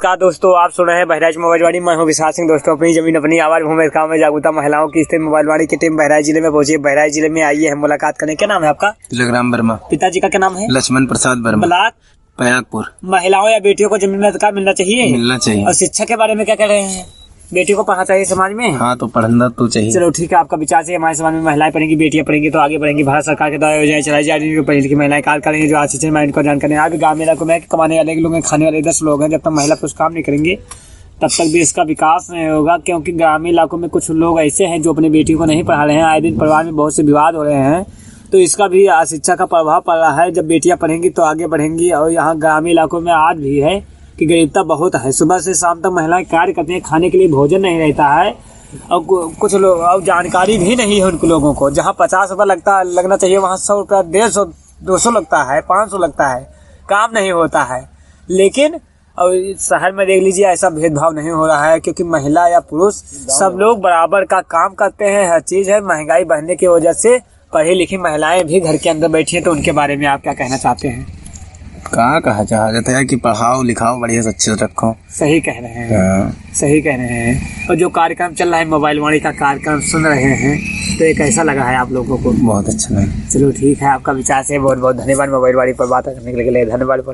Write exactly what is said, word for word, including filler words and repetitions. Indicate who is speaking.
Speaker 1: नमस्कार दोस्तों, आप सुन रहे हैं बहराइच मोबाइल वाड़ी। मैं हूं विशाल सिंह। दोस्तों, अपनी जमीन अपनी आवाज भूमि काम में जागरूकता महिलाओं की स्थिति मोबाइल वाड़ी की टीम बहराइच जिले में पहुंची है। बहराइच जिले में आई है मुलाकात करने। क्या नाम है आपका?
Speaker 2: तिलकराम वर्मा।
Speaker 1: पिताजी का क्या नाम है?
Speaker 2: लक्ष्मण प्रसाद वर्मा।
Speaker 1: ब्लॉक
Speaker 2: पयागपुर।
Speaker 1: महिलाओं या बेटियों को जमीन में अधिकार मिलना चाहिए
Speaker 2: मिलना चाहिए।
Speaker 1: और शिक्षा के बारे में क्या कह रहे हैं? बेटियों को पढ़ना चाहिए समाज में।
Speaker 2: हाँ, तो पढ़ना तो चाहिए।
Speaker 1: चलो ठीक है, आपका विचार से हमारे समाज में महिलाएं पढ़ेंगी, बेटियां पढ़ेंगी तो आगे बढ़ेंगी। भारत सरकार के द्वारा योजनाएं चलाई जा रही है, पढ़ी लिखी महिलाएं कार्य करेंगे जो आशीष माइंड को जानकारी। आज गाँव में इलाकों में कमाने वाले लोग हैं, खाने वाले दस लोग हैं। जब तक महिला पुरुष काम नहीं करेंगे तब तक देश का विकास नहीं होगा, क्योंकि ग्रामीण इलाकों में कुछ लोग ऐसे हैं जो अपनी बेटियों को नहीं पढ़ा रहे हैं। आए दिन परिवार में बहुत से विवाद हो रहे हैं, तो इसका भी शिक्षा का प्रभाव पड़ रहा है। जब बेटियां पढ़ेंगी तो आगे बढ़ेंगी। और यहाँ ग्रामीण इलाकों में आज भी है कि गरीबता बहुत है। सुबह से शाम तक महिलाएं कार्य करती हैं, खाने के लिए भोजन नहीं रहता है और कुछ लोग और जानकारी भी नहीं है उनको लोगों को। जहाँ पचास रुपया लगता लगना चाहिए वहाँ सौ रुपया डेढ़ सौ दो सौ लगता है, पाँच सौ लगता है। काम नहीं होता है। लेकिन और शहर में देख लीजिए ऐसा भेदभाव नहीं हो रहा है, क्योंकि महिला या पुरुष सब लोग बराबर का काम करते हैं। हर चीज है। महंगाई बढ़ने की वजह से पढ़ी लिखी महिलाएं भी घर के अंदर बैठी हैं। तो उनके बारे में आप क्या कहना चाहते हैं?
Speaker 2: कहाँ कहा जा जाता है कि पढ़ाओ लिखाओ बढ़िया से अच्छे से रखो।
Speaker 1: सही कह रहे हैं, सही कह रहे हैं। और जो कार्यक्रम चल रहा है मोबाइल वाणी का कार्यक्रम सुन रहे हैं, तो ये कैसा लगा है आप लोगों को?
Speaker 2: बहुत अच्छा लगा।
Speaker 1: चलो ठीक है, आपका विचार से बहुत बहुत धन्यवाद। मोबाइल वाणी पर बात करने के लिए धन्यवाद।